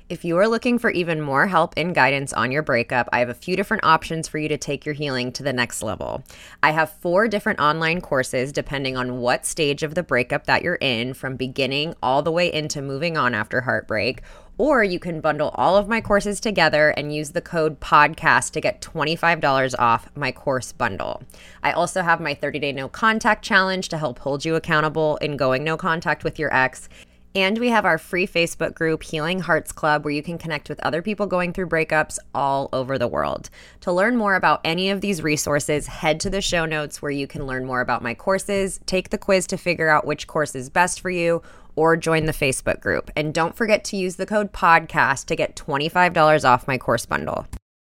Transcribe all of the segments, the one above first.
If you are looking for even more help and guidance on your breakup, I have a few different options for you to take your healing to the next level. I have 4 different online courses depending on what stage of the breakup that you're in, from beginning all the way into moving on after heartbreak. Or you can bundle all of my courses together and use the code PODCAST to get $25 off my course bundle. I also have my 30-day no contact challenge to help hold you accountable in going no contact with your ex. And we have our free Facebook group, Healing Hearts Club, where you can connect with other people going through breakups all over the world. To learn more about any of these resources, head to the show notes where you can learn more about my courses, take the quiz to figure out which course is best for you, or join the Facebook group. And don't forget to use the code PODCAST to get $25 off my course bundle.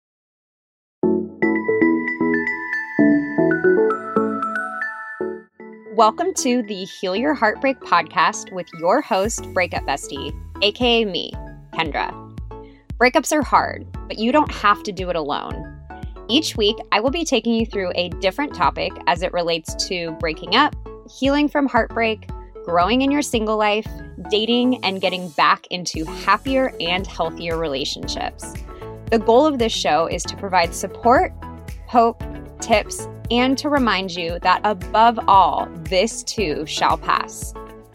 Welcome to the Heal Your Heartbreak podcast with your host, Breakup Bestie, aka me, Kendra. Breakups are hard, but you don't have to do it alone. Each week, I will be taking you through a different topic as it relates to breaking up, healing from heartbreak, growing in your single life, dating, and getting back into happier and healthier relationships. The goal of this show is to provide support, hope, tips, and to remind you that above all, this too shall pass.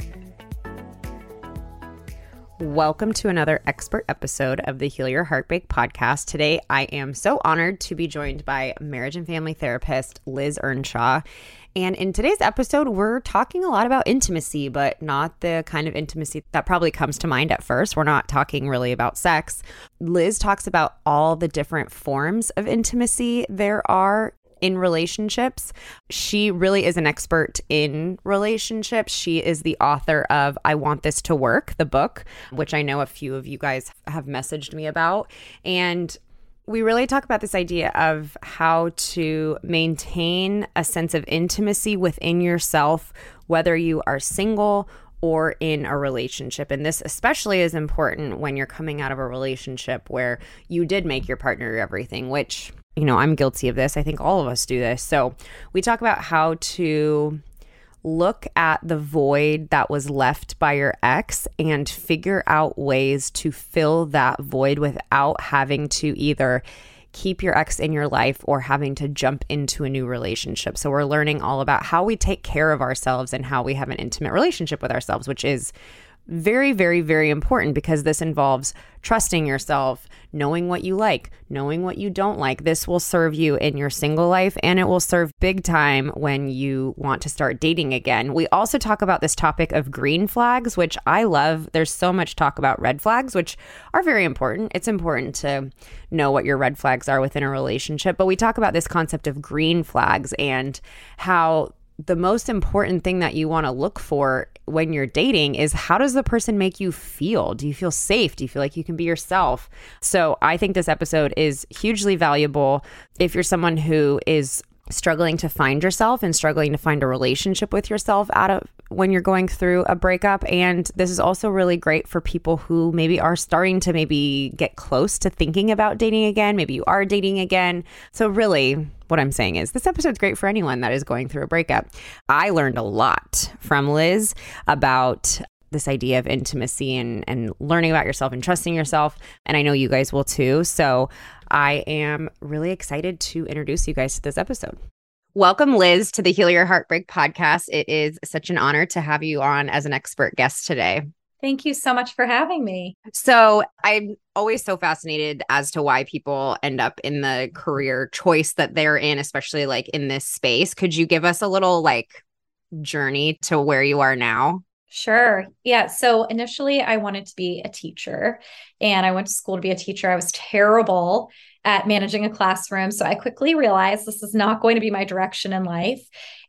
Welcome to another expert episode of the Heal Your Heartbreak podcast. Today, I am so honored to be joined by marriage and family therapist Liz Earnshaw. And in today's episode, we're talking a lot about intimacy, but not the kind of intimacy that probably comes to mind at first. We're not talking really about sex. Liz talks about all the different forms of intimacy there are in relationships. She really is an expert in relationships. She is the author of I Want This to Work, the book, which I know a few of you guys have messaged me about. And we really talk about this idea of how to maintain a sense of intimacy within yourself, whether you are single or in a relationship. And this especially is important when you're coming out of a relationship where you did make your partner your everything, which, you know, I'm guilty of this. I think all of us do this. So we talk about how to look at the void that was left by your ex and figure out ways to fill that void without having to either keep your ex in your life or having to jump into a new relationship. So we're learning all about how we take care of ourselves and how we have an intimate relationship with ourselves, which is very, very, very important because this involves trusting yourself, knowing what you like, knowing what you don't like. This will serve you in your single life, and it will serve big time when you want to start dating again. We also talk about this topic of green flags, which I love. There's so much talk about red flags, which are very important. It's important to know what your red flags are within a relationship, but we talk about this concept of green flags and how the most important thing that you want to look for when you're dating is, how does the person make you feel? Do you feel safe? Do you feel like you can be yourself? So I think this episode is hugely valuable if you're someone who is struggling to find yourself and struggling to find a relationship with yourself out of when you're going through a breakup. And this is also really great for people who maybe are starting to maybe get close to thinking about dating again. Maybe you are dating again. So really, what I'm saying is this episode's great for anyone that is going through a breakup. I learned a lot from Liz about this idea of intimacy and learning about yourself and trusting yourself. And I know you guys will too. So I am really excited to introduce you guys to this episode. Welcome, Liz, to the Heal Your Heartbreak podcast. It is such an honor to have you on as an expert guest today. Thank you so much for having me. So I'm always so fascinated as to why people end up in the career choice that they're in, especially like in this space. Could you give us a little like journey to where you are now? Sure. Yeah. So initially I wanted to be a teacher and I went to school to be a teacher. I was terrible at managing a classroom. So I quickly realized this is not going to be my direction in life.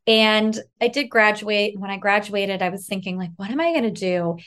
And I did graduate. When I graduated, I was thinking like, what am I going to do?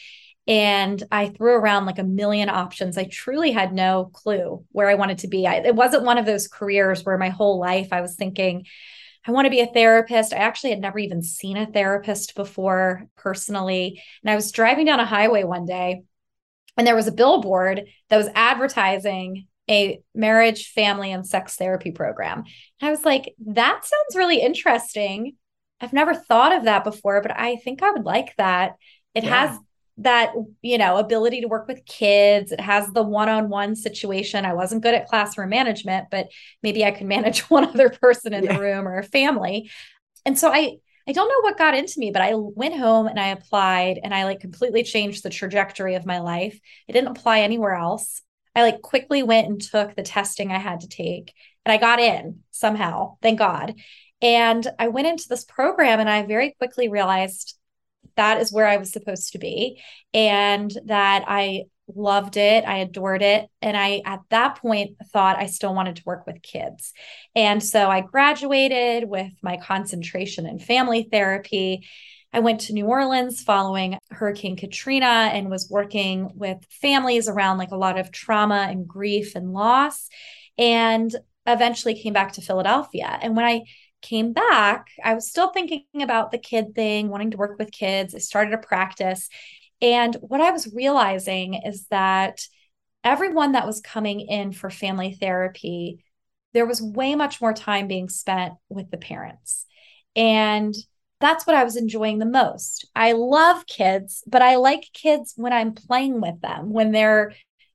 And I threw around like a million options. I truly had no clue where I wanted to be. It wasn't one of those careers where my whole life I was thinking, I want to be a therapist. I actually had never even seen a therapist before personally. And I was driving down a highway one day and there was a billboard that was advertising a marriage, family, and sex therapy program. And I was like, that sounds really interesting. I've never thought of that before, but I think I would like that. It has that, ability to work with kids. It has the one-on-one situation. I wasn't good at classroom management, but maybe I could manage one other person in the room or a family. And so I don't know what got into me, but I went home and I applied, and I like completely changed the trajectory of my life. I didn't apply anywhere else. I like quickly went and took the testing I had to take, and I got in somehow, thank God. And I went into this program, and I very quickly realized that is where I was supposed to be, and that I loved it. I adored it. And I, at that point, thought I still wanted to work with kids. And so I graduated with my concentration in family therapy. I went to New Orleans following Hurricane Katrina and was working with families around like a lot of trauma and grief and loss, and eventually came back to Philadelphia. And when I came back, I was still thinking about the kid thing, wanting to work with kids. I started a practice. And what I was realizing is that everyone that was coming in for family therapy, there was way much more time being spent with the parents. And that's what I was enjoying the most. I love kids, but I like kids when I'm playing with them, when they're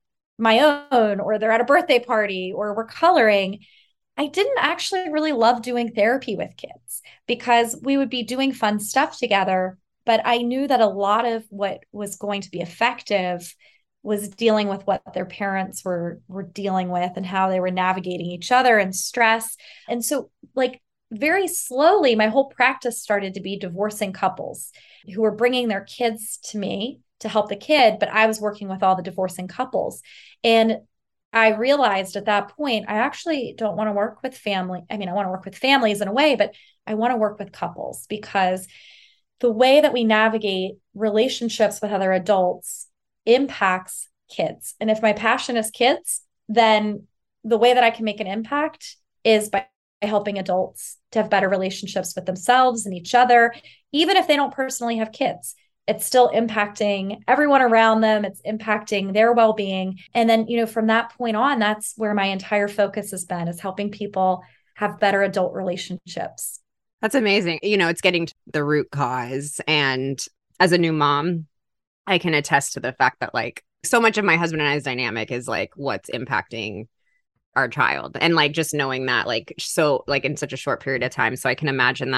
my own, or they're at a birthday party, or we're coloring. I didn't actually really love doing therapy with kids because we would be doing fun stuff together. But I knew that a lot of what was going to be effective was dealing with what their parents were dealing with and how they were navigating each other and stress. And so, like, very slowly, my whole practice started to be divorcing couples who were bringing their kids to me to help the kid, but I was working with all the divorcing couples. And I realized at that point, I actually don't want to work with family. I mean, I want to work with families in a way, but I want to work with couples, because the way that we navigate relationships with other adults impacts kids. And if my passion is kids, then the way that I can make an impact is by helping adults to have better relationships with themselves and each other, even if they don't personally have kids. It's still impacting everyone around them. It's impacting their well-being. And then, from that point on, that's where my entire focus has been, is helping people have better adult relationships. That's amazing. It's getting to the root cause. And as a new mom, I can attest to the fact that like so much of my husband and I's dynamic is like what's impacting our child. And like just knowing that like so like in such a short period of time. So I can imagine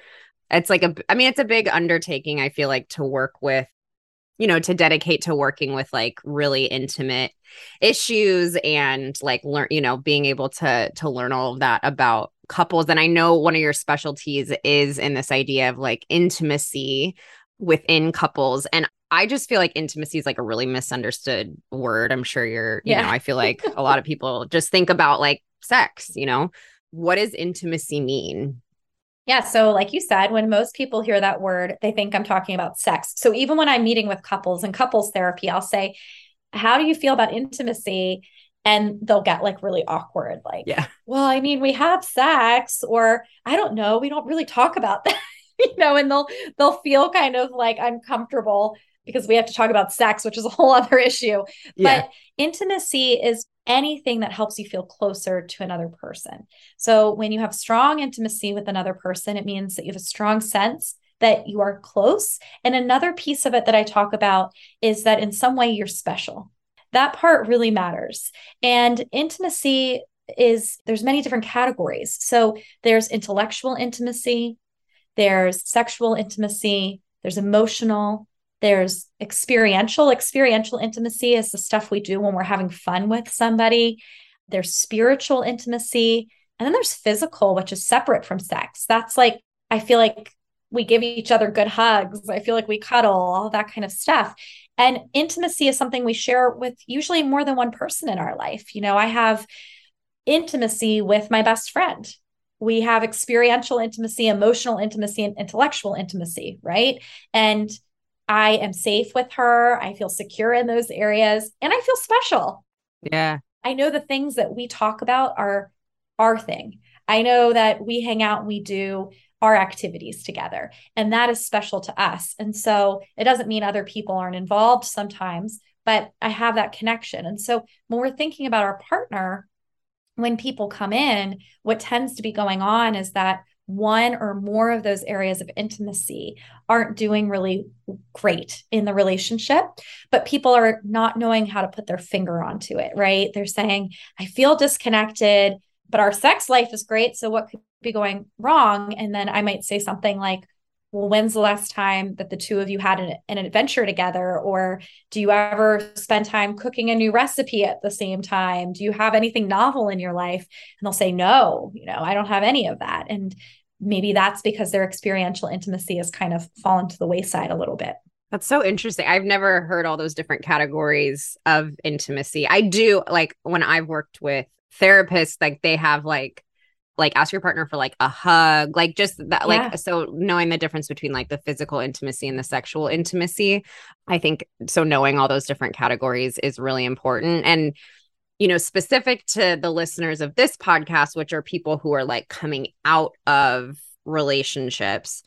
it's a big undertaking, I feel like, to work with, to dedicate to working with like really intimate issues and like learn, being able to learn all of that about couples. And I know one of your specialties is in this idea of like intimacy within couples. And I just feel like intimacy is like a really misunderstood word. I'm sure I feel like a lot of people just think about like sex, what does intimacy mean? Yeah. So like you said, when most people hear that word, they think I'm talking about sex. So even when I'm meeting with couples and couples therapy, I'll say, how do you feel about intimacy? And they'll get like really awkward. Like, yeah, well, I mean, we have sex, or I don't know, we don't really talk about that, and they'll feel kind of like uncomfortable because we have to talk about sex, which is a whole other issue. Yeah. But intimacy is anything that helps you feel closer to another person. So when you have strong intimacy with another person, it means that you have a strong sense that you are close. And another piece of it that I talk about is that in some way you're special. That part really matters. And intimacy there's many different categories. So there's intellectual intimacy, there's sexual intimacy, there's emotional, there's experiential. Experiential intimacy is the stuff we do when we're having fun with somebody. There's spiritual intimacy. And then there's physical, which is separate from sex. That's like, I feel like we give each other good hugs. I feel like we cuddle, all that kind of stuff. And intimacy is something we share with usually more than one person in our life. I have intimacy with my best friend. We have experiential intimacy, emotional intimacy, and intellectual intimacy, right? And I am safe with her. I feel secure in those areas, and I feel special. Yeah. I know the things that we talk about are our thing. I know that we hang out and we do our activities together, and that is special to us. And so it doesn't mean other people aren't involved sometimes, but I have that connection. And so when we're thinking about our partner, when people come in, what tends to be going on is that one or more of those areas of intimacy aren't doing really great in the relationship, but people are not knowing how to put their finger onto it, right? They're saying, I feel disconnected, but our sex life is great. So what could be going wrong? And then I might say something like, well, when's the last time that the two of you had an adventure together? Or do you ever spend time cooking a new recipe at the same time? Do you have anything novel in your life? And they'll say, no, I don't have any of that. And maybe that's because their experiential intimacy has kind of fallen to the wayside a little bit. That's so interesting. I've never heard all those different categories of intimacy. I do, like, when I've worked with therapists, like they have like ask your partner for like a hug, like just that, like, so knowing the difference between like the physical intimacy and the sexual intimacy, I think so knowing all those different categories is really important. And, specific to the listeners of this podcast, which are people who are like coming out of relationships,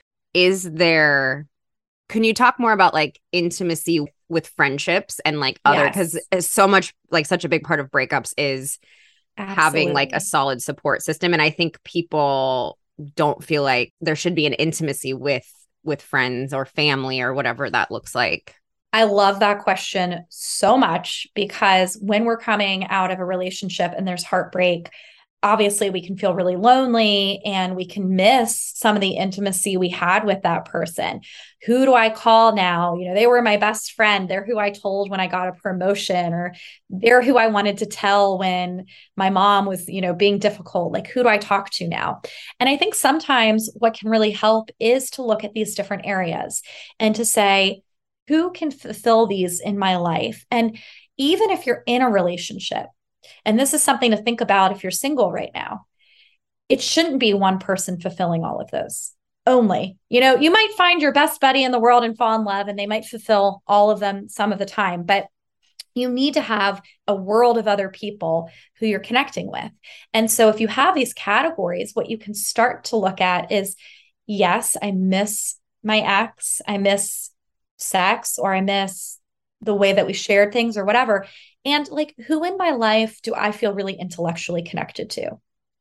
can you talk more about like intimacy with friendships and like other, because so much, like such a big part of breakups is having like a solid support system. And I think people don't feel like there should be an intimacy with friends or family or whatever that looks like. I love that question so much, because when we're coming out of a relationship and there's heartbreak, obviously we can feel really lonely and we can miss some of the intimacy we had with that person. Who do I call now? They were my best friend. They're who I told when I got a promotion, or they're who I wanted to tell when my mom was, being difficult. Like, who do I talk to now? And I think sometimes what can really help is to look at these different areas and to say, who can fulfill these in my life? And even if you're in a relationship, and this is something to think about if you're single right now, it shouldn't be one person fulfilling all of those only. You might find your best buddy in the world and fall in love, and they might fulfill all of them some of the time, but you need to have a world of other people who you're connecting with. And so if you have these categories, what you can start to look at is, yes, I miss my ex, I miss sex, or I miss the way that we shared things or whatever. And like, who in my life do I feel really intellectually connected to?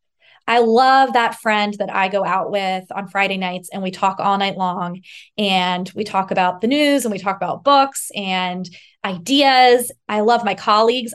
I love that friend that I go out with on Friday nights and we talk all night long, and we talk about the news and we talk about books and ideas. I love my colleagues.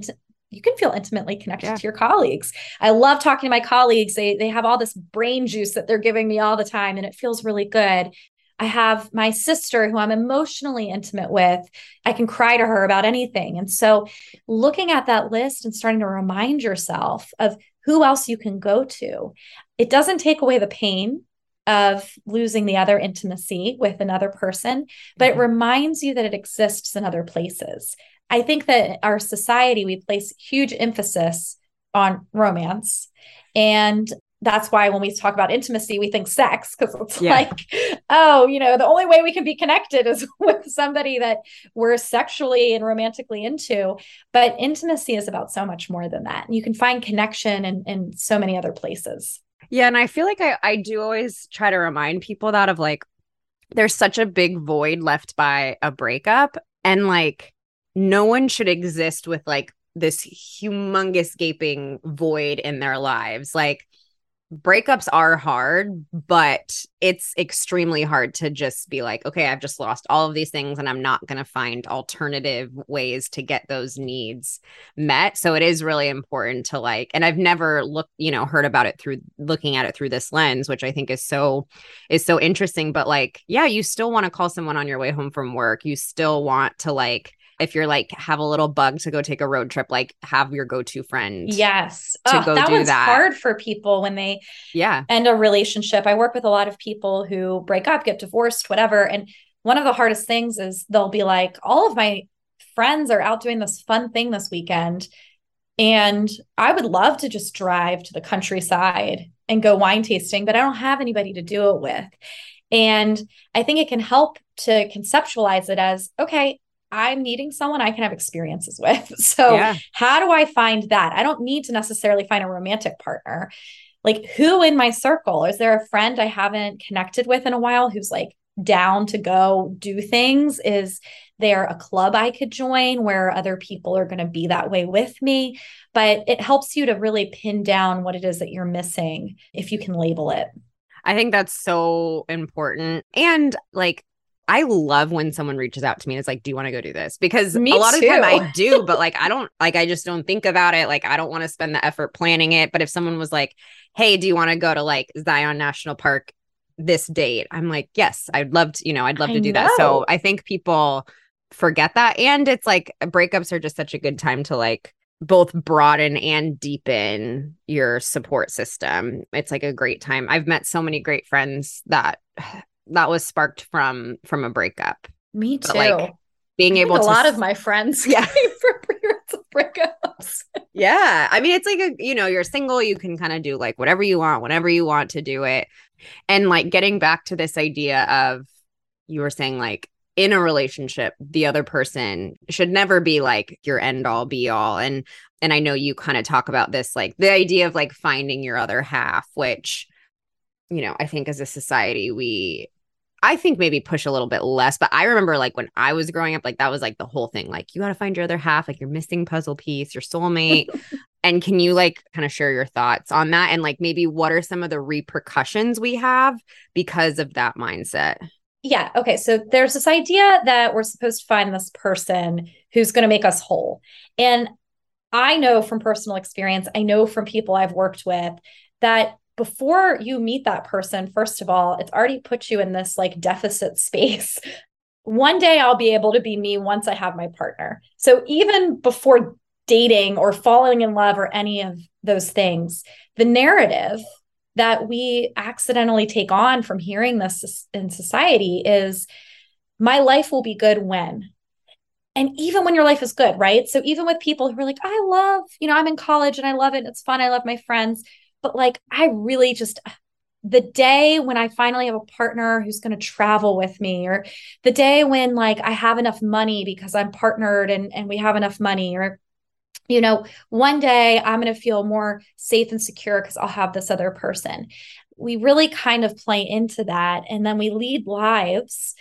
You can feel intimately connected to your colleagues. I love talking to my colleagues. They have all this brain juice that they're giving me all the time, and it feels really good. I have my sister who I'm emotionally intimate with. I can cry to her about anything. And so looking at that list and starting to remind yourself of who else you can go to, it doesn't take away the pain of losing the other intimacy with another person, but it reminds you that it exists in other places. I think that our society, we place huge emphasis on romance, and that's why when we talk about intimacy, we think sex, because it's like, oh, the only way we can be connected is with somebody that we're sexually and romantically into. But intimacy is about so much more than that. And you can find connection in so many other places. Yeah. And I feel like I do always try to remind people that of like, there's such a big void left by a breakup, and like, no one should exist with like this humongous gaping void in their lives. Like, breakups are hard, but it's extremely hard to just be like, okay, I've just lost all of these things and I'm not going to find alternative ways to get those needs met. So it is really important to like, and I've never heard about it through looking at it through this lens, which I think is so interesting. But like, yeah, you still want to call someone on your way home from work. You still want to like, if you're like have a little bug to go take a road trip, like have your go-to friend. Yes. To go that do one's that. Hard for people when they end a relationship. I work with a lot of people who break up, get divorced, whatever. And one of the hardest things is they'll be like, all of my friends are out doing this fun thing this weekend, and I would love to just drive to the countryside and go wine tasting, but I don't have anybody to do it with. And I think it can help to conceptualize it as, okay, I'm needing someone I can have experiences with. So how do I find that? I don't need to necessarily find a romantic partner. Like, who in my circle? Is there a friend I haven't connected with in a while who's like down to go do things? Is there a club I could join where other people are going to be that way with me? But it helps you to really pin down what it is that you're missing if you can label it. I think that's so important. And like, I love when someone reaches out to me and it's like, do you want to go do this? Because Me a lot of the time too. I do, but like, I don't, like, I just don't think about it. Like, I don't want to spend the effort planning it. But if someone was like, hey, do you want to go to like Zion National Park this date? I'm like, yes, I'd love to, I'd love I to do that. So know. I think people forget that. And it's like breakups are just such a good time to like both broaden and deepen your support system. It's like a great time. I've met so many great friends that was sparked from a breakup. Me But like too. being I think able a to lot of my friends yeah. came from periods of breakups. Yeah. I mean, it's like you're single, you can kind of do like whatever you want, whenever you want to do it. And like getting back to this idea of you were saying like in a relationship, the other person should never be like your end all be all. And I know you kind of talk about this, like the idea of like finding your other half, which, I think as a society, I think maybe push a little bit less. But I remember like when I was growing up, like that was like the whole thing. Like you got to find your other half, like your missing puzzle piece, your soulmate. And can you like kind of share your thoughts on that? And like maybe what are some of the repercussions we have because of that mindset? Yeah. Okay. So there's this idea that we're supposed to find this person who's going to make us whole. And I know from personal experience, I know from people I've worked with that before you meet that person, first of all, it's already put you in this like deficit space. One day I'll be able to be me once I have my partner. So even before dating or falling in love or any of those things, the narrative that we accidentally take on from hearing this in society is my life will be good when. And even when your life is good, right? So even with people who are like, I love, I'm in college and I love it. It's fun. I love my friends. But like, I really just, the day when I finally have a partner who's going to travel with me, or the day when like I have enough money because I'm partnered and we have enough money, or one day I'm going to feel more safe and secure because I'll have this other person. We really kind of play into that. And then we lead lives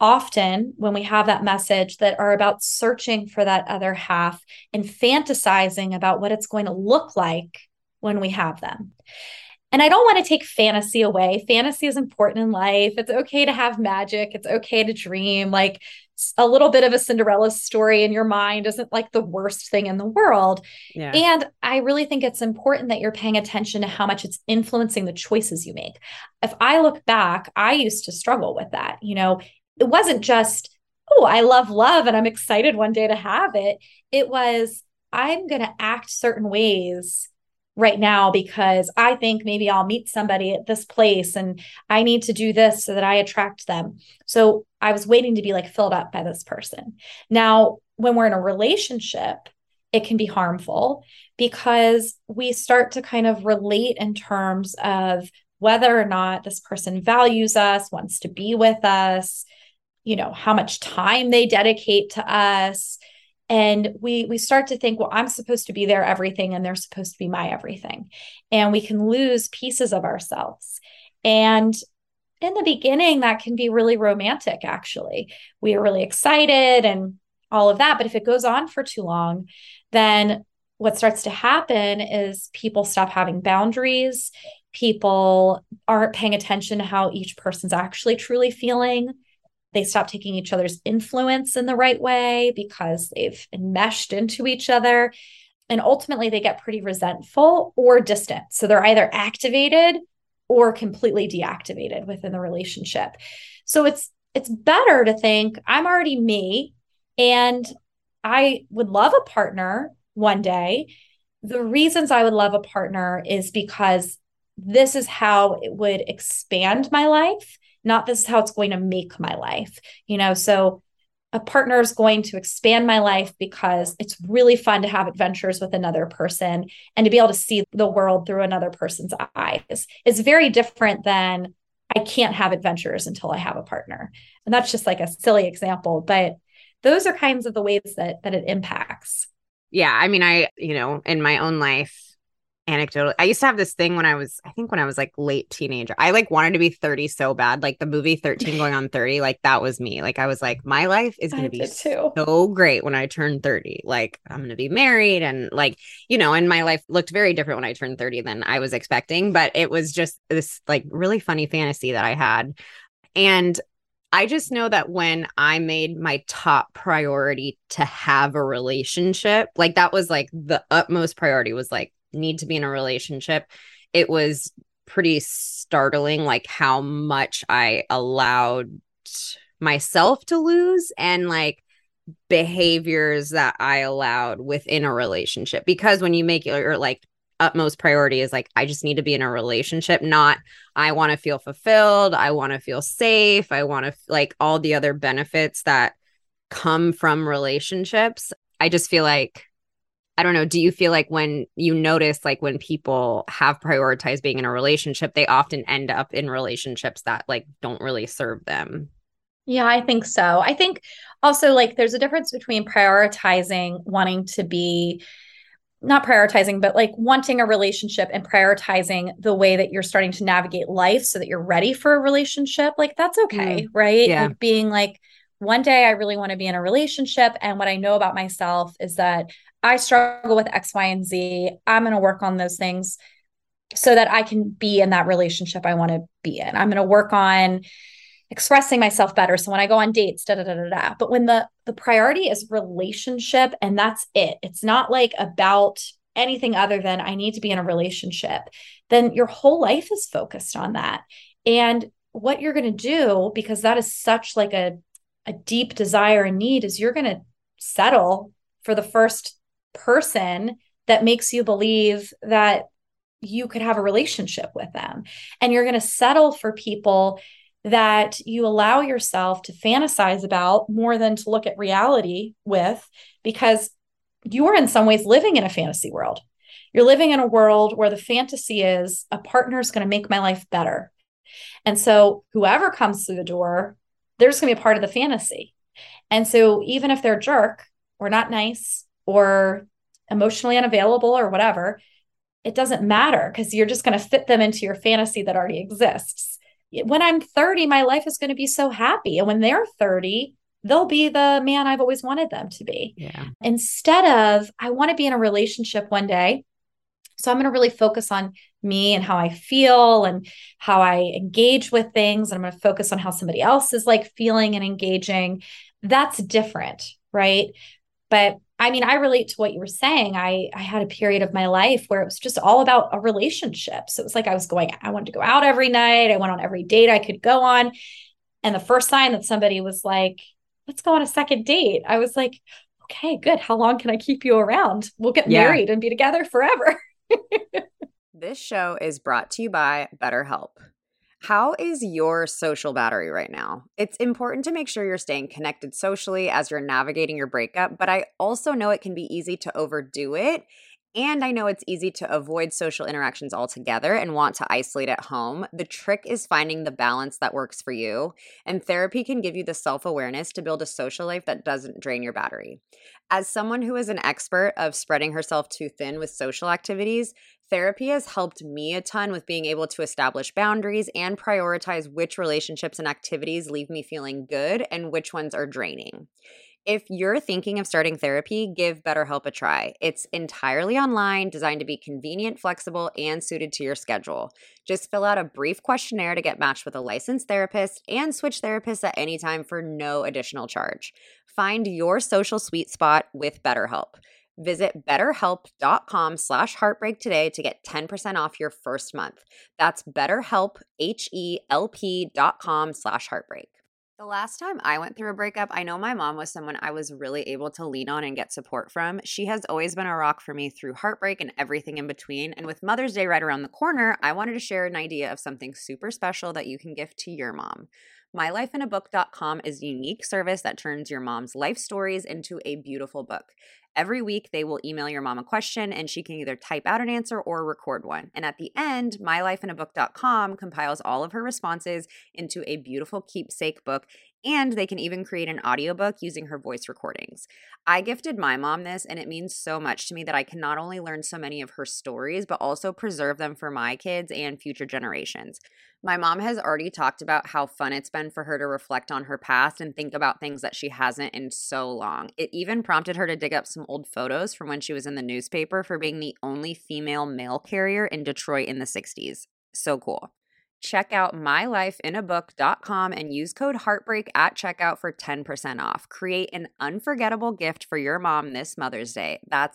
often when we have that message that are about searching for that other half and fantasizing about what it's going to look like when we have them. And I don't want to take fantasy away. Fantasy is important in life. It's okay to have magic. It's okay to dream. Like a little bit of a Cinderella story in your mind isn't like the worst thing in the world. Yeah. And I really think it's important that you're paying attention to how much it's influencing the choices you make. If I look back, I used to struggle with that. It wasn't just, oh, I love love and I'm excited one day to have it. It was, I'm going to act certain ways right now because I think maybe I'll meet somebody at this place and I need to do this so that I attract them. So I was waiting to be like filled up by this person. Now, when we're in a relationship, it can be harmful because we start to kind of relate in terms of whether or not this person values us, wants to be with us, how much time they dedicate to us. And we start to think, well, I'm supposed to be their everything and they're supposed to be my everything. And we can lose pieces of ourselves. And in the beginning, that can be really romantic, actually. We are really excited and all of that. But if it goes on for too long, then what starts to happen is people stop having boundaries. People aren't paying attention to how each person's actually truly feeling. They stop taking each other's influence in the right way because they've enmeshed into each other. And ultimately, they get pretty resentful or distant. So they're either activated or completely deactivated within the relationship. So it's better to think, I'm already me and I would love a partner one day. The reasons I would love a partner is because this is how it would expand my life, not this is how it's going to make my life. So a partner is going to expand my life because it's really fun to have adventures with another person and to be able to see the world through another person's eyes. It's very different than I can't have adventures until I have a partner. And that's just like a silly example, but those are kinds of the ways that it impacts. Yeah. I mean, in my own life, anecdotal. I used to have this thing when I was like late teenager. I like wanted to be 30 so bad. Like the movie 13 going on 30, like that was me. Like I was like, my life is going I to be did too. so great when I turn 30. Like I'm going to be married and like, you know, and my life looked very different when I turned 30 than I was expecting. But it was just this like really funny fantasy that I had. And I just know that when I made my top priority to have a relationship, like that was like the utmost priority was like need to be in a relationship. It was pretty startling, like how much I allowed myself to lose and like behaviors that I allowed within a relationship. Because when you make your like utmost priority is like, I just need to be in a relationship, not I want to feel fulfilled. I want to feel safe. I want to like all the other benefits that come from relationships. I just feel like, I don't know. Do you feel like when you notice, like when people have prioritized being in a relationship, they often end up in relationships that like don't really serve them? Yeah, I think so. I think also like there's a difference between prioritizing wanting to be not prioritizing, but like wanting a relationship and prioritizing the way that you're starting to navigate life so that you're ready for a relationship. Like that's okay, Mm, right? yeah. Like being like, one day I really want to be in a relationship. And what I know about myself is that I struggle with X, Y, and Z. I'm going to work on those things so that I can be in that relationship I want to be in. I'm going to work on expressing myself better. So when I go on dates, da da da da da. But when the priority is relationship and that's it, it's not like about anything other than I need to be in a relationship, then your whole life is focused on that. And what you're going to do, because that is such like a deep desire and need, is you're going to settle for the first person that makes you believe that you could have a relationship with them. And you're going to settle for people that you allow yourself to fantasize about more than to look at reality with, because you're in some ways living in a fantasy world. You're living in a world where the fantasy is a partner is going to make my life better. And so whoever comes through the door, there's going to be a part of the fantasy. And so even if they're a jerk or not nice or emotionally unavailable or whatever, it doesn't matter because you're just going to fit them into your fantasy that already exists. When I'm 30, my life is going to be so happy. And when they're 30, they'll be the man I've always wanted them to be. Yeah. Instead of, I want to be in a relationship one day. So I'm going to really focus on me and how I feel and how I engage with things. And I'm going to focus on how somebody else is like feeling and engaging. That's different, right? But I mean, I relate to what you were saying. I had a period of my life where it was just all about a relationship. So it was like I wanted to go out every night. I went on every date I could go on. And the first sign that somebody was like, let's go on a second date, I was like, okay, good. How long can I keep you around? We'll get Yeah. married and be together forever. This show is brought to you by BetterHelp. How is your social battery right now? It's important to make sure you're staying connected socially as you're navigating your breakup, but I also know it can be easy to overdo it. And I know it's easy to avoid social interactions altogether and want to isolate at home. The trick is finding the balance that works for you. And therapy can give you the self-awareness to build a social life that doesn't drain your battery. As someone who is an expert of spreading herself too thin with social activities, therapy has helped me a ton with being able to establish boundaries and prioritize which relationships and activities leave me feeling good and which ones are draining. If you're thinking of starting therapy, give BetterHelp a try. It's entirely online, designed to be convenient, flexible, and suited to your schedule. Just fill out a brief questionnaire to get matched with a licensed therapist and switch therapists at any time for no additional charge. Find your social sweet spot with BetterHelp. Visit betterhelp.com/heartbreak today to get 10% off your first month. That's BetterHelp, HELP.com/heartbreak. The last time I went through a breakup, I know my mom was someone I was really able to lean on and get support from. She has always been a rock for me through heartbreak and everything in between. And with Mother's Day right around the corner, I wanted to share an idea of something super special that you can gift to your mom. MyLifeInABook.com is a unique service that turns your mom's life stories into a beautiful book. Every week, they will email your mom a question, and she can either type out an answer or record one. And at the end, MyLifeInABook.com compiles all of her responses into a beautiful keepsake book And they can even create an audiobook using her voice recordings. I gifted my mom this, and it means so much to me that I can not only learn so many of her stories, but also preserve them for my kids and future generations. My mom has already talked about how fun it's been for her to reflect on her past and think about things that she hasn't in so long. It even prompted her to dig up some old photos from when she was in the newspaper for being the only female mail carrier in Detroit in the 60s. So cool. Check out mylifeinabook.com and use code Heartbreak at checkout for 10% off. Create an unforgettable gift for your mom this Mother's Day. That's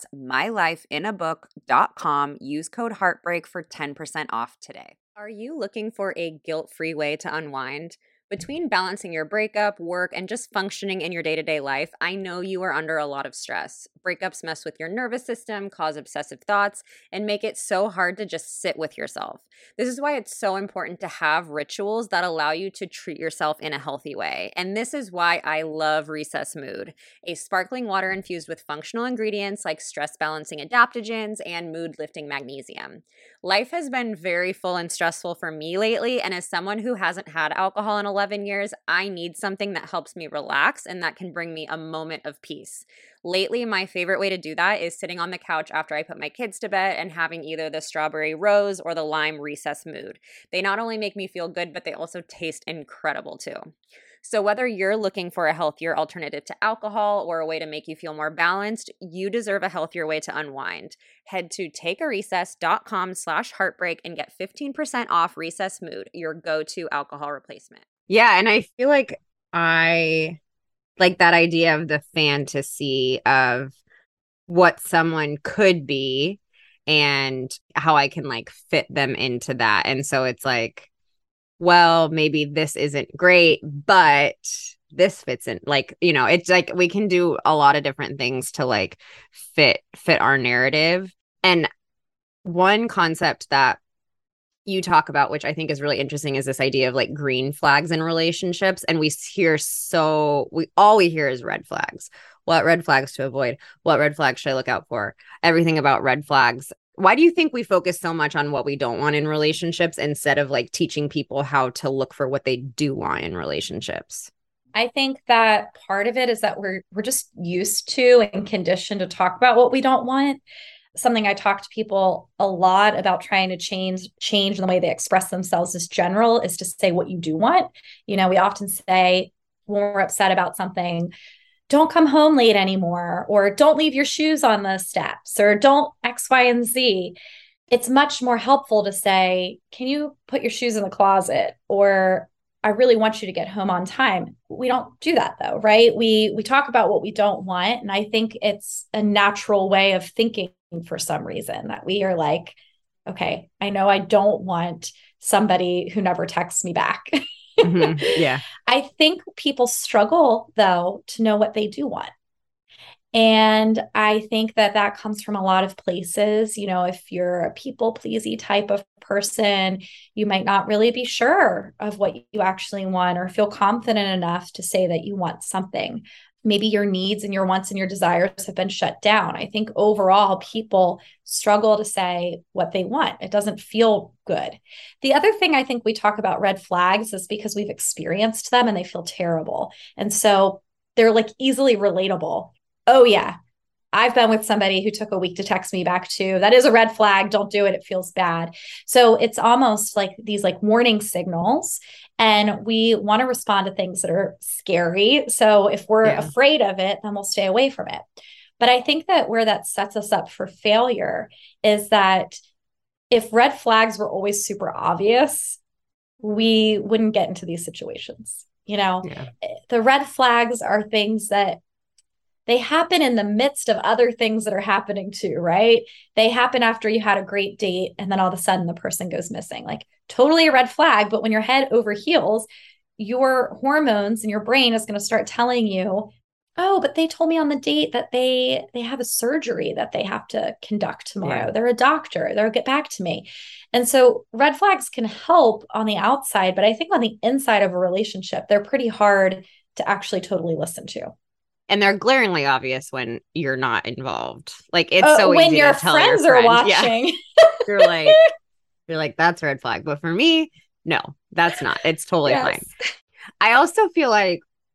mylifeinabook.com. Use code Heartbreak for 10% off today. Are you looking for a guilt-free way to unwind? Between balancing your breakup, work, and just functioning in your day-to-day life, I know you are under a lot of stress. Breakups mess with your nervous system, cause obsessive thoughts, and make it so hard to just sit with yourself. This is why it's so important to have rituals that allow you to treat yourself in a healthy way. And this is why I love Recess Mood, a sparkling water infused with functional ingredients like stress-balancing adaptogens and mood-lifting magnesium. Life has been very full and stressful for me lately, and as someone who hasn't had alcohol in 11 years, I need something that helps me relax and that can bring me a moment of peace. Lately, my favorite way to do that is sitting on the couch after I put my kids to bed and having either the strawberry rose or the lime Recess Mood. They not only make me feel good, but they also taste incredible too. So whether you're looking for a healthier alternative to alcohol or a way to make you feel more balanced, you deserve a healthier way to unwind. Head to takearecess.com/heartbreak and get 15% off Recess Mood, your go-to alcohol replacement. Yeah, and I feel like I like that idea of the fantasy of what someone could be and how I can like fit them into that. And so it's like, well, maybe this isn't great, but this fits in. Like, you know, it's like we can do a lot of different things to like fit our narrative. And one concept that you talk about, which I think is really interesting, is this idea of like green flags in relationships. And we hear all we hear is red flags. What red flags to avoid? What red flags should I look out for? Everything about red flags. Why do you think we focus so much on what we don't want in relationships instead of like teaching people how to look for what they do want in relationships? I think that part of it is that we're just used to and conditioned to talk about what we don't want. Something I talk to people a lot about trying to change the way they express themselves as general is to say what you do want. You know, we often say when we're upset about something, don't come home late anymore, or don't leave your shoes on the steps, or don't X, Y, and Z. It's much more helpful to say, can you put your shoes in the closet? Or I really want you to get home on time. We don't do that though, right? We talk about what we don't want. And I think it's a natural way of thinking for some reason that we are like, okay, I know I don't want somebody who never texts me back. Mm-hmm. Yeah. I think people struggle though to know what they do want. And I think that comes from a lot of places. You know, if you're a people pleasy type of person, you might not really be sure of what you actually want or feel confident enough to say that you want something. Maybe your needs and your wants and your desires have been shut down. I think overall people struggle to say what they want. It doesn't feel good. The other thing I think we talk about red flags is because we've experienced them and they feel terrible. And so they're like easily relatable. Oh yeah, I've been with somebody who took a week to text me back too. That is a red flag. Don't do it. It feels bad. So it's almost like these like warning signals. And we want to respond to things that are scary. So if we're afraid of it, then we'll stay away from it. But I think that where that sets us up for failure is that if red flags were always super obvious, we wouldn't get into these situations. You know, the red flags are things that they happen in the midst of other things that are happening too, right? They happen after you had a great date and then all of a sudden the person goes missing. Like totally a red flag, but when you're head over heels, your hormones and your brain is going to start telling you, oh, but they told me on the date that they have a surgery that they have to conduct tomorrow. Yeah. They're a doctor. They'll get back to me. And so red flags can help on the outside, but I think on the inside of a relationship, they're pretty hard to actually totally listen to. And they're glaringly obvious when you're not involved. Like it's so easy when your to tell friends your are watching. Yeah. you're like, that's a red flag. But for me, no, that's not. It's totally fine. I also feel like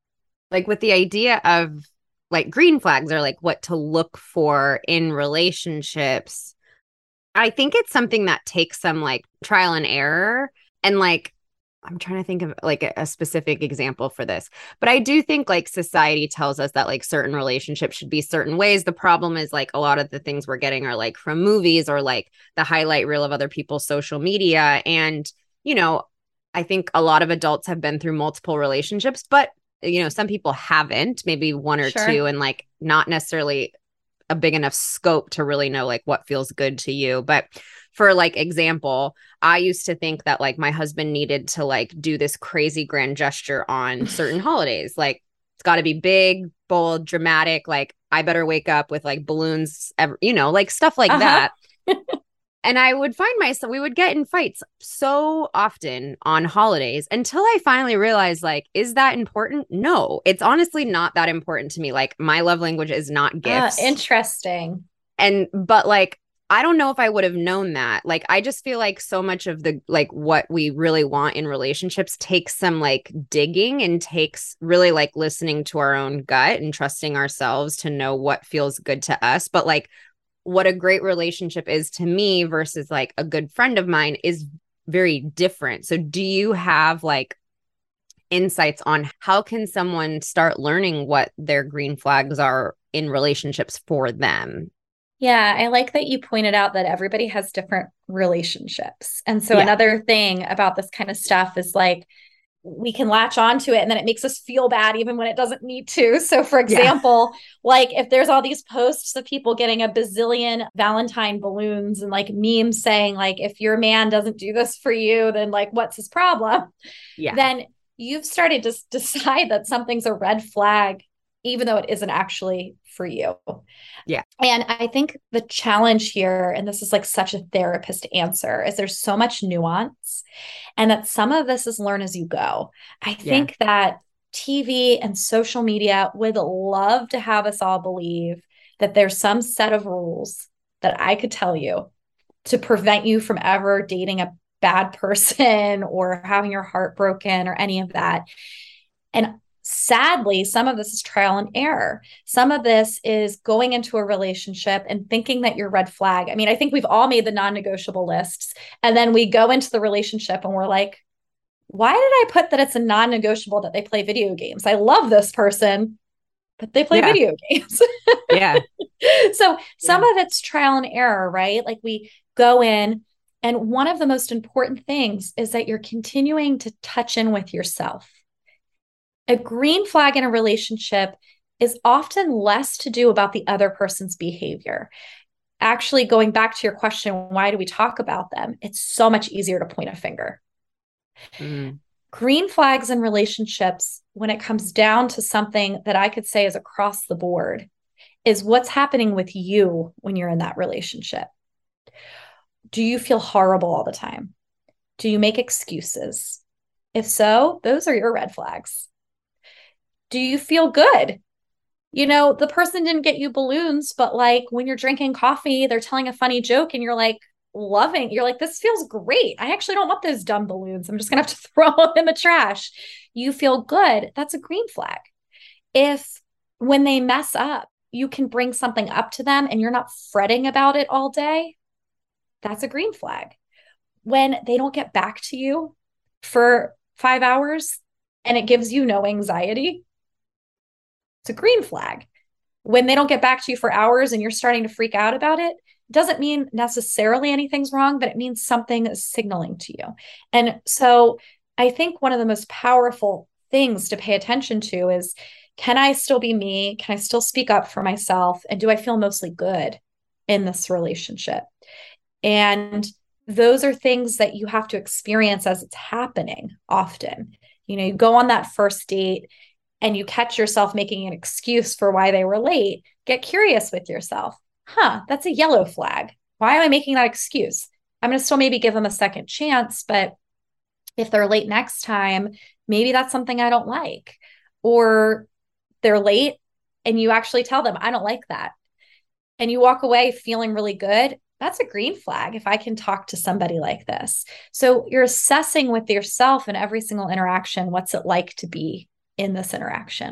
like with the idea of like green flags or like what to look for in relationships, I think it's something that takes some like trial and error. And like, I'm trying to think of like a specific example for this, but I do think like society tells us that like certain relationships should be certain ways. The problem is like a lot of the things we're getting are like from movies or like the highlight reel of other people's social media. And, you know, I think a lot of adults have been through multiple relationships, but, you know, some people haven't, maybe one or two, Sure. and like not necessarily a big enough scope to really know like what feels good to you. But for like example, I used to think that like my husband needed to like do this crazy grand gesture on certain holidays. Like it's got to be big, bold, dramatic. Like I better wake up with like balloons, you know, like stuff like Uh-huh. that. And I would find myself, we would get in fights so often on holidays until I finally realized, like, is that important? No, it's honestly not that important to me. Like, my love language is not gifts. Interesting. But like, I don't know if I would have known that. Like, I just feel like so much of the, like, what we really want in relationships takes some like digging and takes really like listening to our own gut and trusting ourselves to know what feels good to us. But like, what a great relationship is to me versus like a good friend of mine is very different. So do you have like insights on how can someone start learning what their green flags are in relationships for them? Yeah, I like that you pointed out that everybody has different relationships. And so Yeah. another thing about this kind of stuff is like we can latch onto it and then it makes us feel bad even when it doesn't need to. So for Yeah. example, like if there's all these posts of people getting a bazillion Valentine balloons and like memes saying like if your man doesn't do this for you, then like what's his problem? Yeah. Then you've started to decide that something's a red flag even though it isn't actually for you. Yeah. And I think the challenge here, and this is like such a therapist answer, is there's so much nuance and that some of this is learn as you go. I Yeah. think that TV and social media would love to have us all believe that there's some set of rules that I could tell you to prevent you from ever dating a bad person or having your heart broken or any of that. And sadly, some of this is trial and error. Some of this is going into a relationship and thinking that you're red flag. I mean, I think we've all made the non negotiable lists. And then we go into the relationship and we're like, why did I put that it's a non negotiable that they play video games? I love this person, but they play Yeah. video games. Yeah. So some Yeah. of it's trial and error, right? Like we go in, and one of the most important things is that you're continuing to touch in with yourself. A green flag in a relationship is often less to do about the other person's behavior. Actually, going back to your question, why do we talk about them? It's so much easier to point a finger. Mm. Green flags in relationships, when it comes down to something that I could say is across the board, is what's happening with you when you're in that relationship. Do you feel horrible all the time? Do you make excuses? If so, those are your red flags. Do you feel good? You know, the person didn't get you balloons, but like when you're drinking coffee, they're telling a funny joke and you're like loving, you're like, this feels great. I actually don't want those dumb balloons. I'm just going to have to throw them in the trash. You feel good. That's a green flag. If when they mess up, you can bring something up to them and you're not fretting about it all day, that's a green flag. When they don't get back to you for 5 hours and it gives you no anxiety, it's a green flag. When they don't get back to you for hours and you're starting to freak out about it, doesn't mean necessarily anything's wrong, but it means something is signaling to you. And so I think one of the most powerful things to pay attention to is, can I still be me? Can I still speak up for myself? And do I feel mostly good in this relationship? And those are things that you have to experience as it's happening often. You know, you go on that first date and you catch yourself making an excuse for why they were late. Get curious with yourself. That's a yellow flag. Why am I making that excuse? I'm going to still maybe give them a second chance, but if they're late next time, maybe that's something I don't like. Or they're late and you actually tell them, I don't like that. And you walk away feeling really good. That's a green flag if I can talk to somebody like this. So you're assessing with yourself in every single interaction, what's it like to be in this interaction?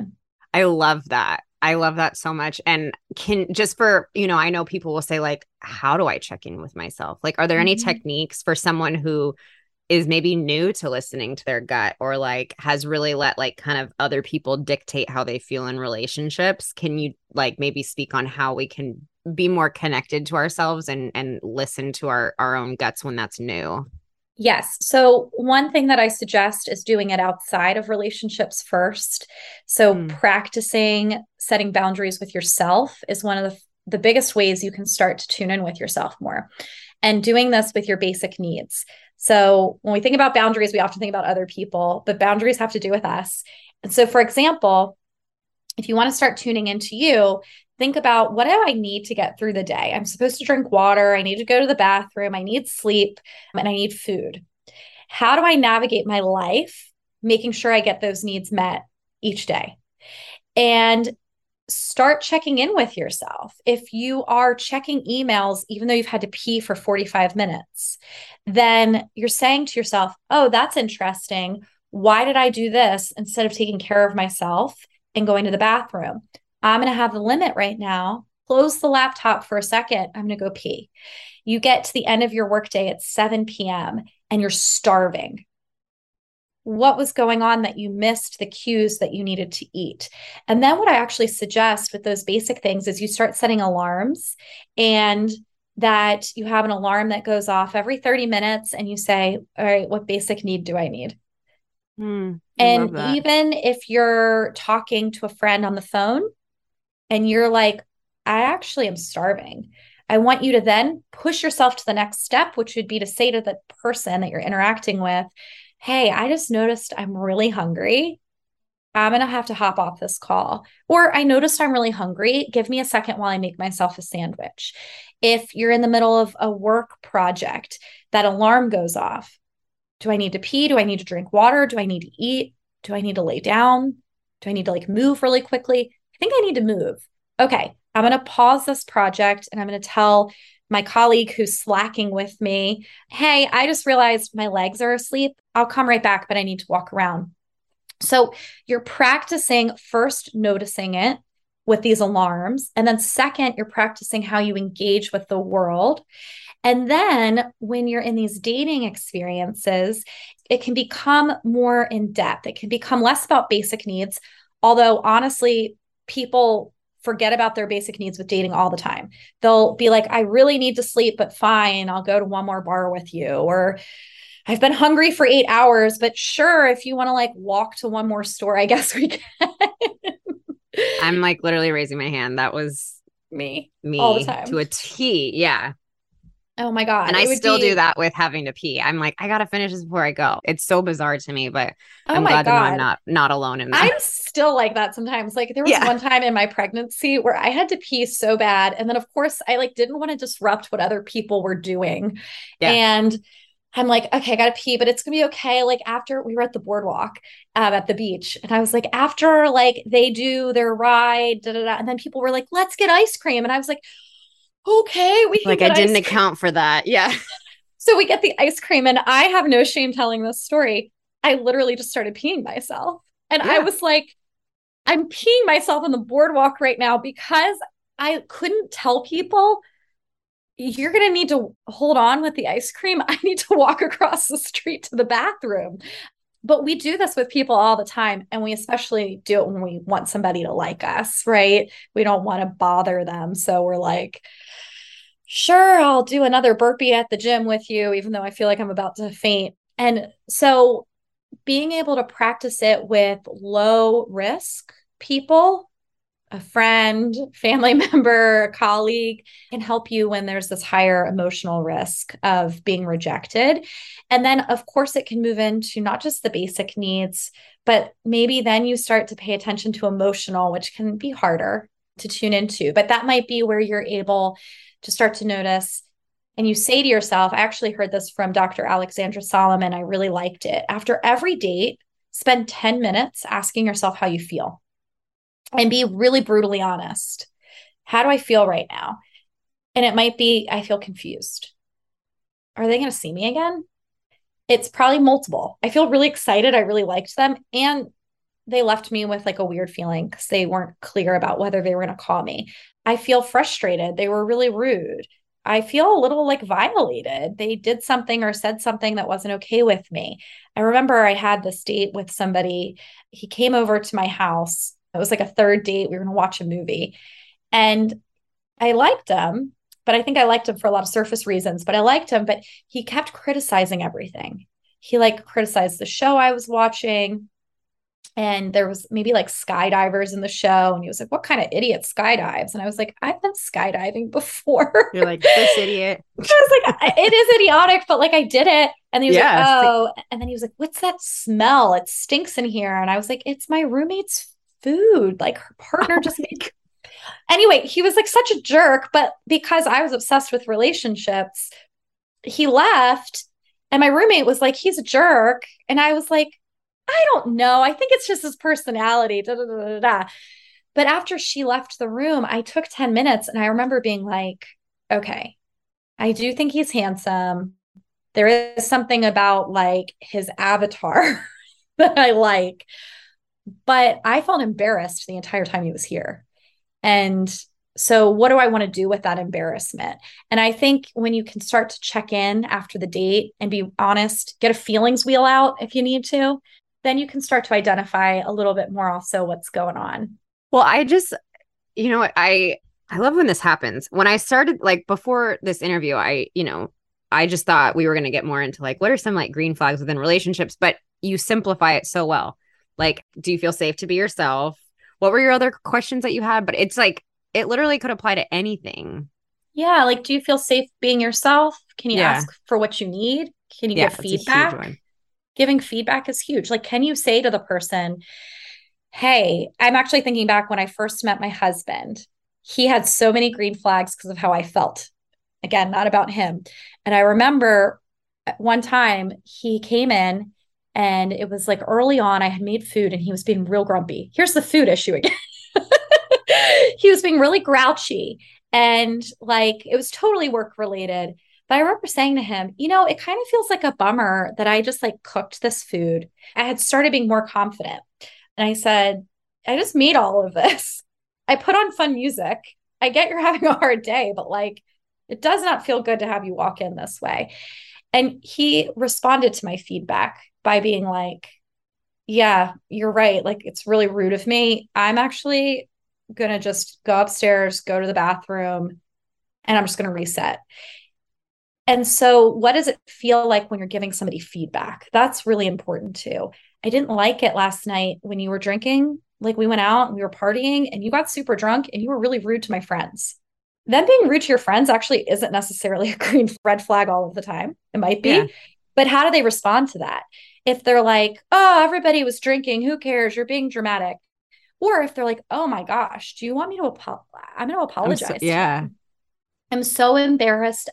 I love that. I love that so much. And can just for, I know people will say like, how do I check in with myself? Like, are there any techniques for someone who is maybe new to listening to their gut or like has really let like kind of other people dictate how they feel in relationships? Can you like maybe speak on how we can be more connected to ourselves and listen to our own guts when that's new? Yes. So, one thing that I suggest is doing it outside of relationships first. So, practicing setting boundaries with yourself is one of the biggest ways you can start to tune in with yourself more. And doing this with your basic needs. So, when we think about boundaries, we often think about other people, but boundaries have to do with us. And so, for example, if you want to start tuning into you, think about, what do I need to get through the day? I'm supposed to drink water. I need to go to the bathroom. I need sleep and I need food. How do I navigate my life, making sure I get those needs met each day? And start checking in with yourself. If you are checking emails, even though you've had to pee for 45 minutes, then you're saying to yourself, oh, that's interesting. Why did I do this instead of taking care of myself and going to the bathroom? I'm going to have the limit right now. Close the laptop for a second. I'm going to go pee. You get to the end of your workday at 7 p.m. and you're starving. What was going on that you missed the cues that you needed to eat? And then what I actually suggest with those basic things is you start setting alarms, and that you have an alarm that goes off every 30 minutes and you say, all right, what basic need do I need? I And even if you're talking to a friend on the phone and you're like, I actually am starving, I want you to then push yourself to the next step, which would be to say to the person that you're interacting with, hey, I just noticed I'm really hungry. I'm going to have to hop off this call. Or I noticed I'm really hungry. Give me a second while I make myself a sandwich. If you're in the middle of a work project, that alarm goes off. Do I need to pee? Do I need to drink water? Do I need to eat? Do I need to lay down? Do I need to like move really quickly? I think I need to move. Okay, I'm going to pause this project and I'm going to tell my colleague who's slacking with me, hey, I just realized my legs are asleep. I'll come right back, but I need to walk around. So you're practicing first noticing it with these alarms. And then second, you're practicing how you engage with the world. And then when you're in these dating experiences, it can become more in depth. It can become less about basic needs. Although honestly, people forget about their basic needs with dating all the time. They'll be like, I really need to sleep, but fine, I'll go to one more bar with you. Or I've been hungry for 8 hours, but sure, if you want to like walk to one more store, I guess we can. I'm like literally raising my hand. That was me all the time to a T. Yeah. Oh my God. And I still do that with having to pee. I'm like, I got to finish this before I go. It's so bizarre to me, but I'm glad to know I'm not alone in that. I'm still like that sometimes. Like there was one time in my pregnancy where I had to pee so bad. And then of course I like didn't want to disrupt what other people were doing. Yeah. And I'm like, okay, I got to pee, but it's going to be okay. Like after we were at the boardwalk at the beach, and I was like, after like they do their ride, and then people were like, let's get ice cream. And I was like, okay, we can like I didn't account for that. Yeah. So we get the ice cream, and I have no shame telling this story. I literally just started peeing myself. And I was like, I'm peeing myself on the boardwalk right now because I couldn't tell people, you're going to need to hold on with the ice cream. I need to walk across the street to the bathroom. But we do this with people all the time. And we especially do it when we want somebody to like us, right? We don't want to bother them. So we're like, sure, I'll do another burpee at the gym with you, even though I feel like I'm about to faint. And so being able to practice it with low risk people, a friend, family member, a colleague, can help you when there's this higher emotional risk of being rejected. And then, of course, it can move into not just the basic needs, but maybe then you start to pay attention to emotional, which can be harder to tune into. But that might be where you're able to start to notice. And you say to yourself, I actually heard this from Dr. Alexandra Solomon. I really liked it. After every date, spend 10 minutes asking yourself how you feel. And be really brutally honest. How do I feel right now? And it might be, I feel confused. Are they going to see me again? It's probably multiple. I feel really excited. I really liked them. And they left me with like a weird feeling because they weren't clear about whether they were going to call me. I feel frustrated. They were really rude. I feel a little like violated. They did something or said something that wasn't okay with me. I remember I had this date with somebody. He came over to my house. It was like a third date. We were going to watch a movie. And I liked him, but I think I liked him for a lot of surface reasons. But I liked him, but he kept criticizing everything. He like criticized the show I was watching. And there was maybe like skydivers in the show. And he was like, what kind of idiot skydives? And I was like, I've been skydiving before. You're like, this idiot. I was like, it is idiotic, but like I did it. And he was like, oh, and then he was like, what's that smell? It stinks in here. And I was like, it's my roommate's food. Like her partner just made. Anyway, he was like such a jerk. But because I was obsessed with relationships, he left. And my roommate was like, he's a jerk. And I was like, I don't know. I think it's just his personality. Da, da, da, da, da. But after she left the room, I took 10 minutes and I remember being like, okay, I do think he's handsome. There is something about like his avatar that I like, but I felt embarrassed the entire time he was here. And so, what do I want to do with that embarrassment? And I think when you can start to check in after the date and be honest, get a feelings wheel out if you need to, then you can start to identify a little bit more also what's going on. Well, I just, I love when this happens. When I started, like before this interview, I just thought we were going to get more into like, what are some like green flags within relationships? But you simplify it so well. Like, do you feel safe to be yourself? What were your other questions that you had? But it's like, it literally could apply to anything. Yeah. Like, do you feel safe being yourself? Can you ask for what you need? Can you give feedback? Giving feedback is huge. Like, can you say to the person, hey, I'm actually thinking back when I first met my husband, he had so many green flags because of how I felt. Again, not about him. And I remember one time he came in and it was like early on, I had made food and he was being real grumpy. Here's the food issue again. He was being really grouchy and like it was totally work related. But I remember saying to him, it kind of feels like a bummer that I just like cooked this food. I had started being more confident. And I said, I just made all of this. I put on fun music. I get you're having a hard day, but like, it does not feel good to have you walk in this way. And he responded to my feedback by being like, yeah, you're right. Like, it's really rude of me. I'm actually going to just go upstairs, go to the bathroom, and I'm just going to reset. And so what does it feel like when you're giving somebody feedback? That's really important too. I didn't like it last night when you were drinking. Like we went out and we were partying and you got super drunk and you were really rude to my friends. Them being rude to your friends actually isn't necessarily a green red flag all of the time. It might be, but how do they respond to that? If they're like, oh, everybody was drinking, who cares? You're being dramatic. Or if they're like, oh my gosh, do you want me to apologize? I'm going to apologize. I'm so embarrassed.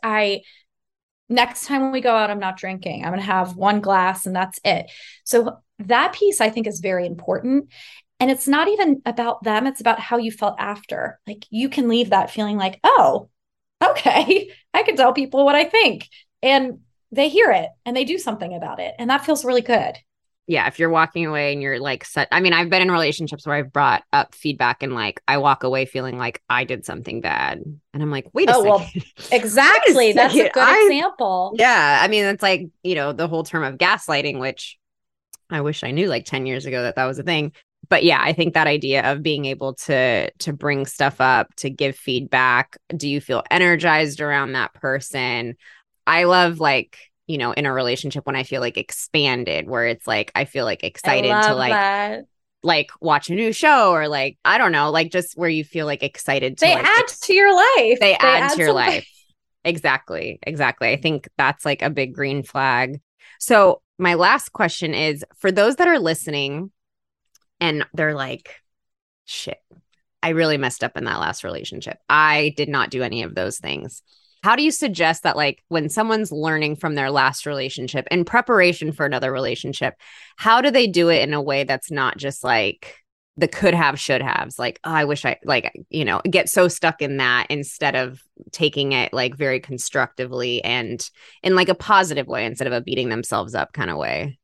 Next time when we go out, I'm not drinking. I'm going to have one glass and that's it. So that piece I think is very important. And it's not even about them. It's about how you felt after. Like you can leave that feeling like, oh, okay, I can tell people what I think. And they hear it and they do something about it. And that feels really good. Yeah. If you're walking away and you're like, I've been in relationships where I've brought up feedback and like, I walk away feeling like I did something bad. And I'm like, wait a second. Well, exactly. That's a good example. Yeah. I mean, it's like, the whole term of gaslighting, which I wish I knew like 10 years ago that was a thing. But yeah, I think that idea of being able to bring stuff up, to give feedback. Do you feel energized around that person? I love like, in a relationship when I feel like expanded, where it's like, I feel like excited to like watch a new show or like, I don't know, like just where you feel like excited to add to your life. They add to your life. Exactly. I think that's like a big green flag. So my last question is for those that are listening and they're like, shit, I really messed up in that last relationship. I did not do any of those things. How do you suggest that, like, when someone's learning from their last relationship in preparation for another relationship, how do they do it in a way that's not just like the could have, should haves? Like, oh, I wish I get so stuck in that instead of taking it like very constructively and in like a positive way instead of a beating themselves up kind of way.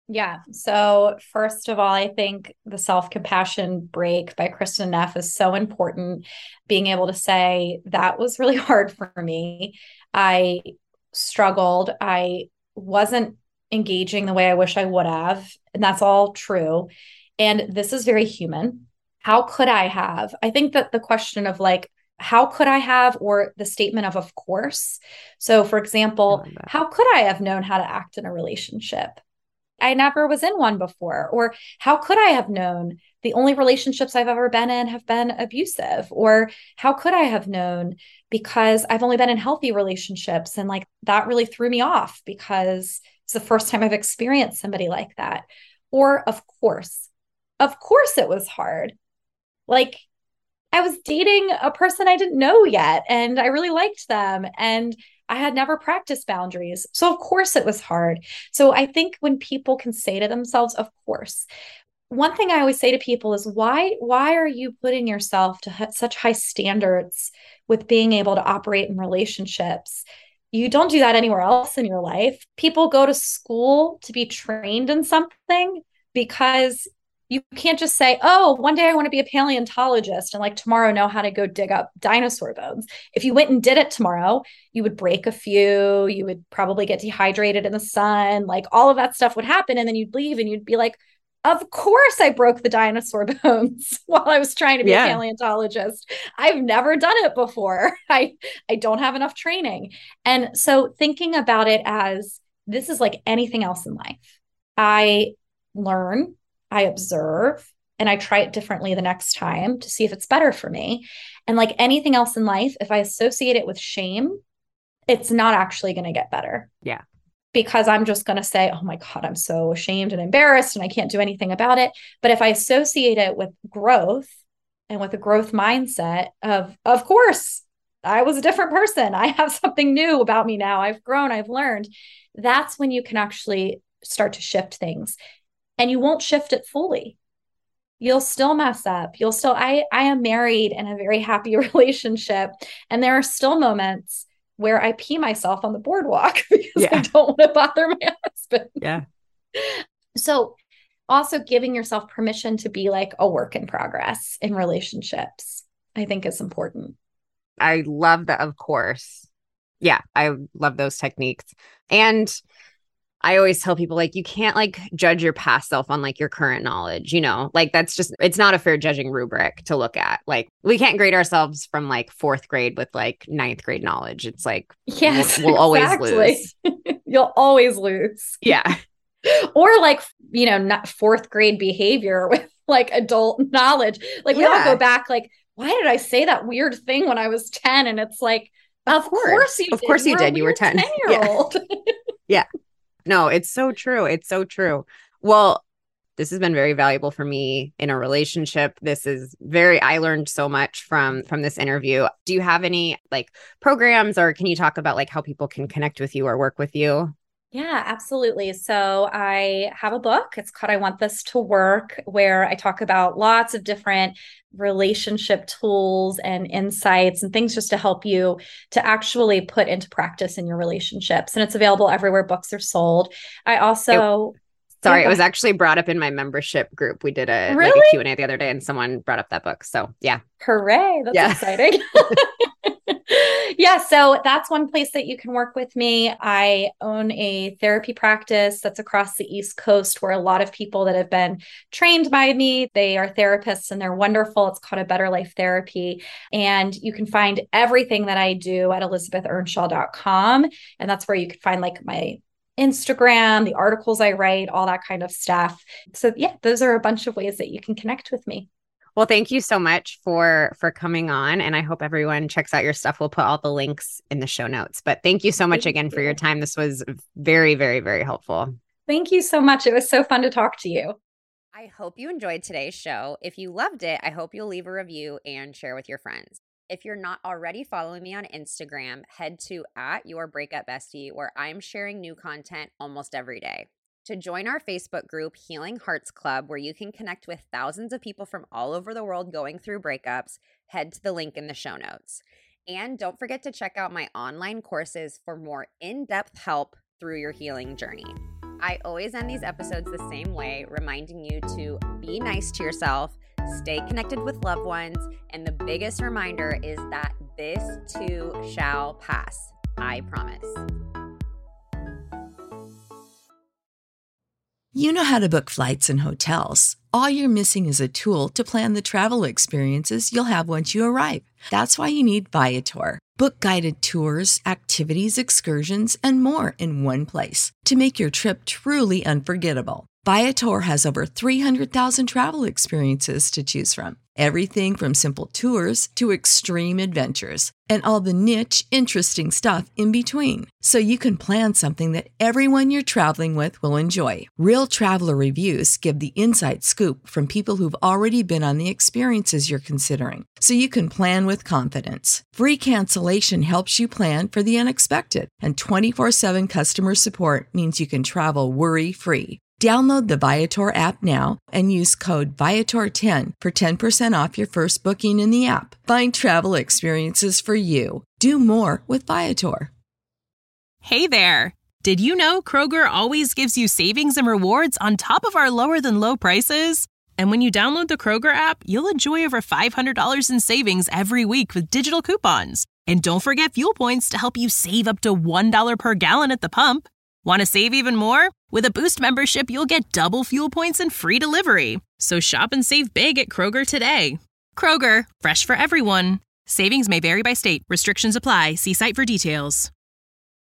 Yeah. So, first of all, I think the Self Compassion Break by Kristen Neff is so important. Being able to say, that was really hard for me. I struggled. I wasn't engaging the way I wish I would have. And that's all true. And this is very human. How could I have? I think that the question of like, how could I have, or the statement of course. So, for I example, love that. how could I have known how to act in a relationship? I never was in one before. Or how could I have known the only relationships I've ever been in have been abusive? Or how could I have known because I've only been in healthy relationships? And like that really threw me off because it's the first time I've experienced somebody like that. Or of course it was hard. Like I was dating a person I didn't know yet, and I really liked them. And I had never practiced boundaries. So, of course, it was hard. So, I think when people can say to themselves, of course, one thing I always say to people is why are you putting yourself to such high standards with being able to operate in relationships? You don't do that anywhere else in your life. People go to school to be trained in something because you can't just say, oh, one day I want to be a paleontologist and like tomorrow know how to go dig up dinosaur bones. If you went and did it tomorrow, you would break a few, you would probably get dehydrated in the sun, like all of that stuff would happen. And then you'd leave and you'd be like, of course I broke the dinosaur bones while I was trying to be a Yeah. paleontologist. I've never done it before. I don't have enough training. And so thinking about it as this is like anything else in life. I learn, I observe, and I try it differently the next time to see if it's better for me. And like anything else in life, if I associate it with shame, it's not actually going to get better Yeah. because I'm just going to say, oh my God, I'm so ashamed and embarrassed and I can't do anything about it. But if I associate it with growth and with a growth mindset of course, I was a different person. I have something new about me now. I've grown, I've learned. That's when you can actually start to shift things and you won't shift it fully. You'll still mess up. You'll still, I am married in a very happy relationship. And there are still moments where I pee myself on the boardwalk because I Yeah. don't want to bother my husband. Yeah. So, also giving yourself permission to be like a work in progress in relationships, I think is important. I love that, of course. Yeah, I love those techniques. And I always tell people like you can't like judge your past self on like your current knowledge, like that's just it's not a fair judging rubric to look at. Like we can't grade ourselves from like fourth grade with like ninth grade knowledge. It's like Yes, we'll always exactly. lose. You'll always lose. Yeah. Or like, not fourth grade behavior with like adult knowledge. Like we all go Yeah. back, like, why did I say that weird thing when I was 10? And it's like, Of of course course. you Of did. course You you were a did. You were weird 10. 10-year Yeah. old. Yeah. No, it's so true. It's so true. Well, this has been very valuable for me in a relationship. I learned so much from this interview. Do you have any like programs or can you talk about like how people can connect with you or work with you? Yeah, absolutely. So I have a book. It's called I Want This to Work, where I talk about lots of different relationship tools and insights and things just to help you to actually put into practice in your relationships. And it's available everywhere books are sold. I It, also, yeah, sorry, it go was ahead. actually brought up in my membership group. We did a Really? Q&A the other day and someone brought up that book. So yeah. Hooray. That's Yeah. exciting. Yeah, so that's one place that you can work with me. I own a therapy practice that's across the East Coast where a lot of people that have been trained by me, they are therapists and they're wonderful. It's called a Better Life Therapy. And you can find everything that I do at elizabethernshaw.com. And that's where you can find like my Instagram, the articles I write, all that kind of stuff. So yeah, those are a bunch of ways that you can connect with me. Well, thank you so much for coming on and I hope everyone checks out your stuff. We'll put all the links in the show notes. But thank you so much Thank again for your you. time. This was very, very, very helpful. Thank you so much. It was so fun to talk to you. I hope you enjoyed today's show. If you loved it, I hope you'll leave a review and share with your friends. If you're not already following me on Instagram, head to @yourbreakupbestie where I'm sharing new content almost every day. To join our Facebook group, Healing Hearts Club, where you can connect with thousands of people from all over the world going through breakups, head to the link in the show notes. And don't forget to check out my online courses for more in-depth help through your healing journey. I always end these episodes the same way, reminding you to be nice to yourself, stay connected with loved ones, and the biggest reminder is that this too shall pass. I promise. You know how to book flights and hotels. All you're missing is a tool to plan the travel experiences you'll have once you arrive. That's why you need Viator. Book guided tours, activities, excursions, and more in one place to make your trip truly unforgettable. Viator has over 300,000 travel experiences to choose from. Everything from simple tours to extreme adventures and all the niche, interesting stuff in between. So you can plan something that everyone you're traveling with will enjoy. Real traveler reviews give the inside scoop from people who've already been on the experiences you're considering. So you can plan with confidence. Free cancellation helps you plan for the unexpected. And 24/7 customer support means you can travel worry-free. Download the Viator app now and use code Viator10 for 10% off your first booking in the app. Find travel experiences for you. Do more with Viator. Hey there! Did you know Kroger always gives you savings and rewards on top of our lower-than-low prices? And when you download the Kroger app, you'll enjoy over $500 in savings every week with digital coupons. And don't forget fuel points to help you save up to $1 per gallon at the pump. Want to save even more? With a Boost membership, you'll get double fuel points and free delivery. So shop and save big at Kroger today. Kroger, fresh for everyone. Savings may vary by state. Restrictions apply. See site for details.